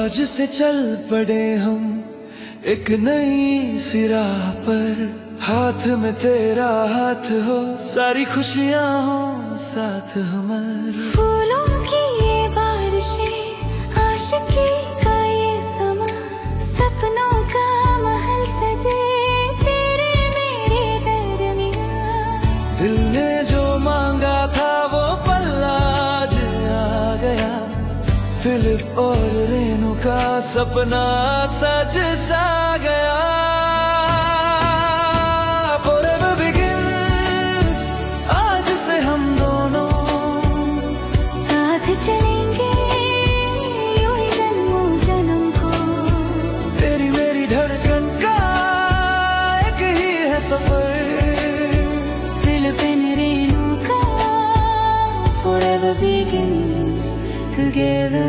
आज से चल पड़े हम एक नई सी राह पर, हाथ में तेरा हाथ हो, सारी खुशियां हो साथ हमारे। फूलों की ये बारिशें, आशिकी का ये समा, सपनों का महल सजे तेरे मेरे दरमियां। दिल ने जो मांगा था वो पल आज आ गया, फिलिप और रेणु का सपना सच सा गया। Forever begins, आज से हम दोनों साथ चलेंगे यूं ही जन्मों जन्म को। तेरी मेरी धड़कन का एक ही है सफर, फिलिप और रेणु का forever begins together।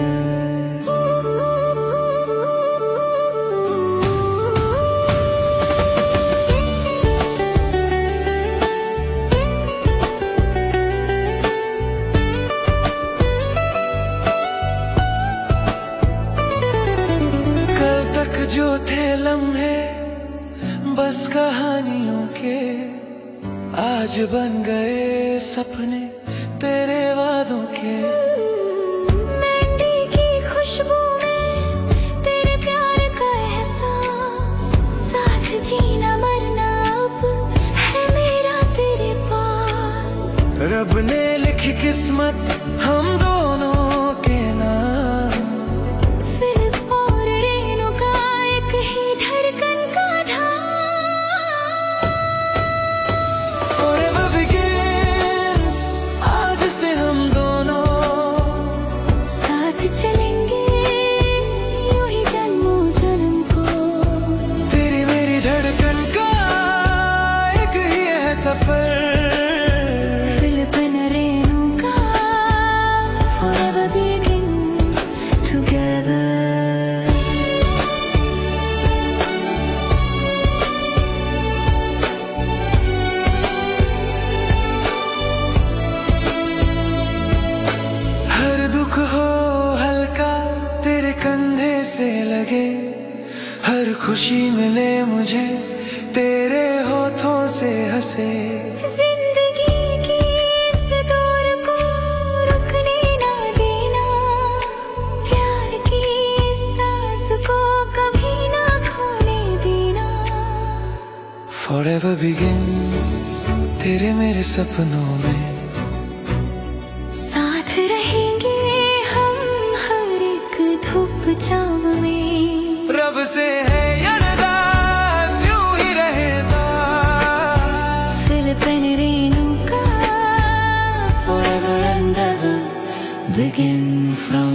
जो थे लम्हे बस कहानियों के, आज बन गए सपने तेरे वादों के। मेहंदी की खुशबू में तेरे प्यार का एहसास, साथ जीना मरना अब है मेरा तेरे पास। रब ने लिखी किस्मत हम दोनों के नाम, चलेंगे यूं ही जन्मों जन्म को। तेरी मेरी धड़कन का एक ही है सफर, फिलिप और रेणु का forever begins together। हर दुख हो तेरे कंधे से लगे, हर खुशी मिले मुझे तेरे होठों से हंसे। जिंदगी की इस दौर को रुकने ना देना, प्यार की इस सांस को कभी ना खोने देना। Forever begins तेरे मेरे सपनों में, साथ रहेंगे धूप छाँव में। रब से है अरदास यूं ही रहता, फिलिप और रेणु का forever and ever begin from